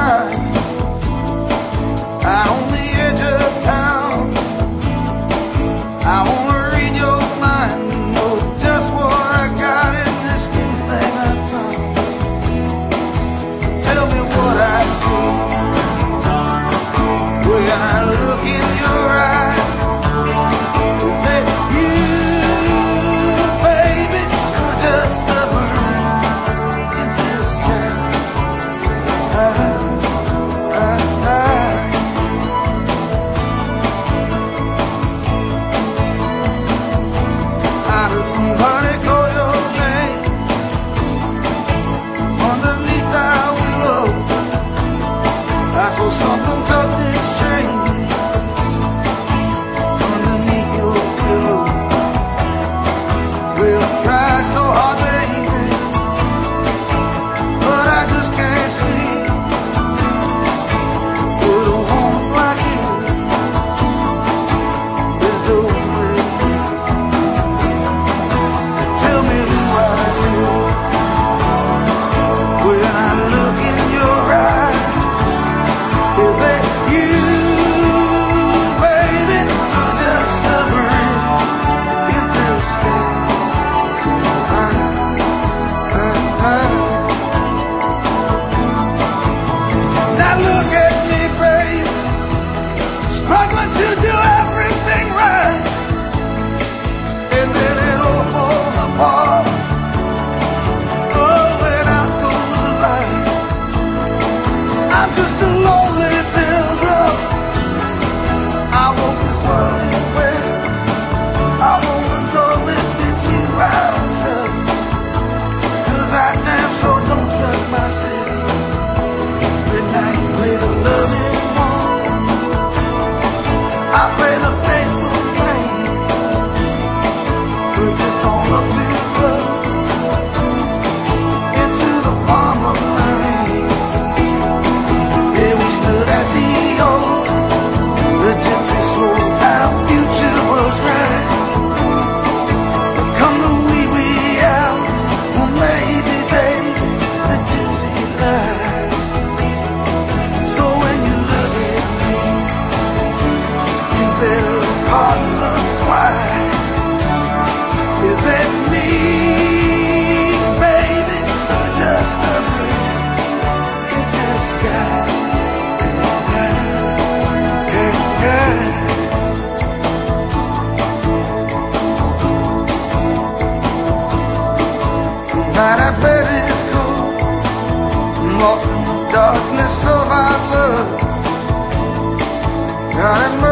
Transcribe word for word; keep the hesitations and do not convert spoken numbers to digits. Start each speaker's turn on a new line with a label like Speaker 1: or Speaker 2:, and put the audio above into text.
Speaker 1: ride out on the edge of town. I wanna read your mind, know just what I got in this new thing I found. Tell me what I see when I look in your eyes. Is it you, baby, or just a bird in the sky? I, I, I. I heard somebody call your name underneath that willow. I saw something tucked in shame underneath your pillow. Well, I cried so hard, baby, but I just can't sleep with a woman like you. There's no way. Tell me who I am when I look in your eyes. Is it you, baby, or just a bird in the sky? I, I, I. Now look at me, baby, struggling to do everything right, and then it all falls apart. Oh, and out goes the light. I'm just a lonely pilgrim. I walk this worldly way. I wanna know if it's you I'm trust, 'cause I damn sure don't trust myself. At night you play the loving one, I play the faithful flame. We're just all up too close into the palm of rain. Yeah, we stood at the old, the gypsy swore our future was right. But come the wee wee hours, well maybe, baby, the gypsy lied. So when you look at me, you better hard look twice. Is it me, baby, or just a bird in the sky? Tonight I bet it's cold, I'm lost in the darkness of our love. God,